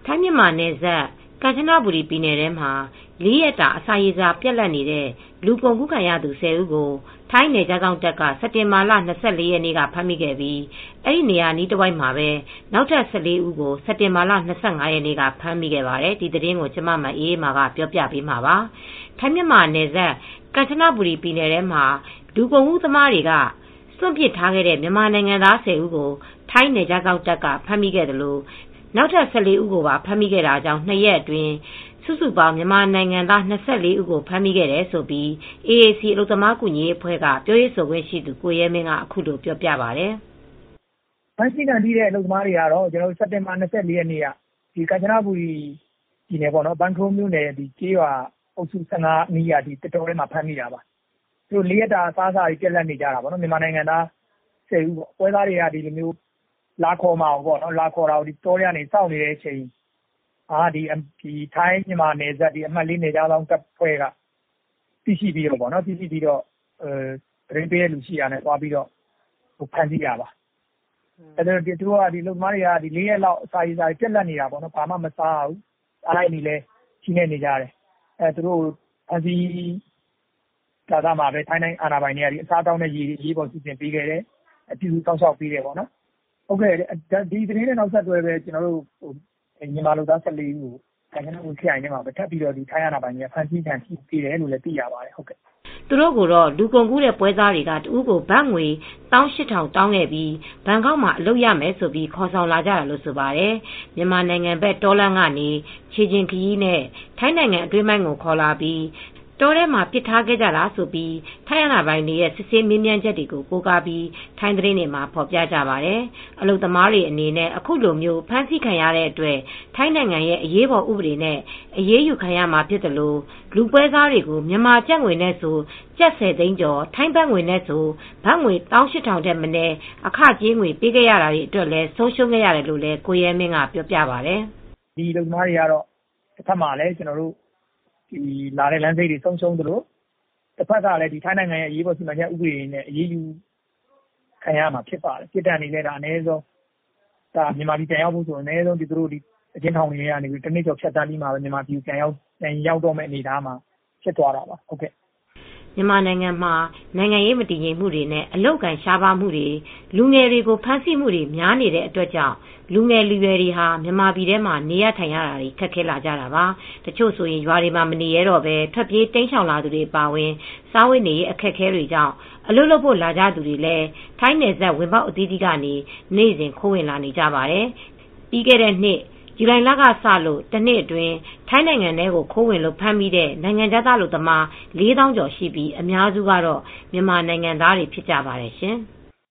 ထိုင်းမြန်မာနယ်စပ်ကမ်ချနဘူရီပြည်နယ်ထဲမှာ၄ ရက်တာအစာရေစာပြတ်လပ်နေတဲ့လူကုန်ကူးခံရသူ10 ဦးကိုထိုင်းနယ်ခြားစောင့်တပ်ကစက်တင်ဘာလ24 ရက်နေ့ကဖမ်းမိခဲ့ပြီးအဲဒီနေရာနီးတဝိုက်မှာပဲနောက်ထပ်14 ဦးကိုစက်တင်ဘာလ25 ရက်နေ့ကဖမ်းမိခဲ့ပါတယ်ဒီသတင်းကိုကျမမအေးမာကပြောပြပေးမှာပါထိုင်းမြန်မာနယ်စပ်ကမ်ချနဘူရီပြည်နယ်ထဲမှာလူကုန်ကူးသမားတွေကစွန့်ပစ်ထားခဲ့တဲ့မြန်မာနိုင်ငံသား10 ဦးကိုထိုင်းနယ်ခြားစောင့်တပ်ကဖမ်းမိခဲ့တယ်လို့နောက်ထပ်14 ဦးကိုပါဖမ်းမိခဲ့တာကြောင့်2 ရက်အတွင်းစုစုပေါင်းမြန်မာနိုင်ငံသား24 ဦးကိုဖမ်းမိခဲ့တယ်လို့ AAC အလုပ်သမားကူညီရေးအဖွဲ့ကပြောရေးဆိုခွင့်ရှိသူကိုရဲမင်းကအခုလိုပြောပြပါတယ်။ဖမ်းဆီးခံထိတဲ့အလုပ်သမားတွေကတော့စက်တင်ဘာ24 ရက်နေ့ကဒီကမ်ချနဘူရီပြည်နယ်ပေါ့နော်ဘန်ထုံမြို့နယ်ဒီကျေးရွာအုပ်စု15အနီးရာဒီတတော်ထဲမှာဖမ်းမိတာပါ။သူတို့4 ရက်တာအစားအစာတွေပြက်လက်နေကြတာပေါ့နော်မြန်မာနိုင်ငံသား10 ဦးပေါ့။ပွဲသားတွေကဒီလိုမျိုးလာခေါ်မှာပေါ့နော်လာခေါ်တာကိုဒီတောထဲကနေစောင့်နေတဲ့အချိန်ဒီထိုင်းမြန်မာနယ်စပ်ဒီအမှတ်4နယ်ခြားစောင့်တပ်ဖွဲ့ကသိရှိပြီးတော့သတင်းပေးတဲ့လူရှိတာနဲ့သွားပြီးတော့ဖမ်းဆီးရပါသူတို့ကဒီလုံသမားတွေကဒီ4 ရက်လောက်အစာရေစာပြက်လက်နေတာပေါ့နော်ဘာမှမစားဘူးအားလိုက်နေလဲချင်းနေကြတယ်သူတို့ဖမ်းဆီးကာမှာပဲထိုင်းအာဏာပိုင်တွေကဒီအစားတောင်းတဲ့ရေရေးပေါ်စီစဉ်ပေးခဲ့တယ်အတူတောင်းလျှောက်ပေးတယ်ပေါ့နော်ဟုတ်ကဲ့ဒီသတင်းနဲ့နောက်ဆက်တွဲပဲကျွန်တော်တို့မြန်မာလူသား14 ဦးကိုကမ်ချနဘူရီခရိုင်ထဲမှာပဲထပ်ပြီးတော့ဒီထိုင်းအာဏာပိုင်တွေကဖမ်းဆီးခံရှိသေးတယ်လို့လည်းသိရပါတယ်ဟုတ်ကဲ့သူတို့ကိုတော့လူကုန်ကူးတဲ့ပွဲစားတွေကတဦးကိုဘတ်ငွေ18000တောင်းခဲ့ပြီးဘန်ကောက်မှာအလုပ်ရမယ်ဆိုပြီးခေါ်ဆောင်လာကြတာလို့ဆိုပါတယ်မြန်မာနိုင်ငံဘက်တောလန်းကနေခြေချင်းခရီးနဲ့ထိုင်းနိုင်ငံအတွင်းပိုင်းကိုခေါ်လာပြီးတောထဲမှာပစ်ထားခဲ့ကြတာဆိုပြီးထိုင်းအာဏာပိုင်တွေရဲ့စစ်ဆေးမေးမြန်းချက်တွေကိုကိုးကားပြီးထိုင်းသတင်းတွေမှာဖော်ပြကြပါတယ်အလုပ်သမားတွေအနေနဲ့အခုလိုမျိုးဖမ်းဆီးခံရတဲ့အတွက်ထိုင်းနိုင်ငံရဲ့အရေးပေါ်ဥပဒေနဲ့အရေးယူခံရမှာဖြစ်တယ်လို့လူပွဲစားတွေကိုမြန်မာကျပ်ငွေနဲ့ဆိုကျပ်10 သိန်းကျော်ထိုင်းဘတ်ငွေနဲ့ဆိုဘတ်ငွေ18000ထက်မနည်းအခကြေးငွေပေးခဲ့ရတာတွေအတွက်လည်းဆုံးရှုံးခဲ့ရတယ်လို့လည်းကိုရဲမင်းကပြောပြပါတယ်ဒီအလုပ်သမားတွေကတော့တစ်ဖက်မှာလည်းကျွန်တော်တို့ဒီလာတဲ့လမ်းစိတ်တွေဆုံးရှုံးသလိုတစ်ဖက်ကလည်းဒီထိုင်းနိုင်ငံရဲ့အရေးပေါ်စီမံချက်ဥပဒေနဲ့အရေးယူခံရမှာဖြစ်ပါတယ်ပြည်တန်နေလဲဒါအနည်းဆုံးဒါမြန်မာပြည်ပြန်ရောက်ဖို့ဆိုအနည်းဆုံးဒီသူတို့ဒီအချင်းထောင်တွေကနေပြီးတစ်နှစ်ကျော်ဖြတ်တန်းပြီးမှပဲမြန်မာပြည်ပြန်ရောက်တော့မယ့်အနေအထားမှာဖြစ်သွားတာပါဟုတ်ကဲ့မြန်မာနိုင်ငံမှာနိုင်ငံရေးမတည်ငြိမ်မှုတွေနဲ့အလုတ်ကန်ရှားပါမှုတွေလူငယ်တွေကိုဖမ်းဆီးမှုတွေများနေတဲ့အတွက်ကြောင့်လူငယ်လူရွယ်တွေဟာမြန်မာပြည်ထဲမှာနေရထိုင်ရတာတွေခက်ခဲလာကြတာပါတချို့ဆိုရင်ရွာတွေမှာမနေရတော့ပဲထွက်ပြေးတိမ်းရှောင်လာသူတွေပါဝင်စားဝတ်နေရေးအခက်အခဲတွေကြောင့်အလုပ်လုပ်ဖို့လာကြသူတွေလည်းထိုင်းနယ်စပ်ဝင်ပေါက်အသီးသီးကနေနေ့စဉ်ခိုးဝင်လာနေကြပါတယ်ပြီးခဲ့တဲ့နှစ်ဇူလိုင်လကစလို့တနှစ်အတွင်းထိုင်းနိုင်ငံထဲကိုခိုးဝင်လို့ဖမ်းမိတဲ့နိုင်ငံခြားသားလူသမား4000 ကျော်ရှိပြီးအများစုကတော့မြန်မာနိုင်ငံသားတွေဖြစ်ကြပါတယ်ရှင်။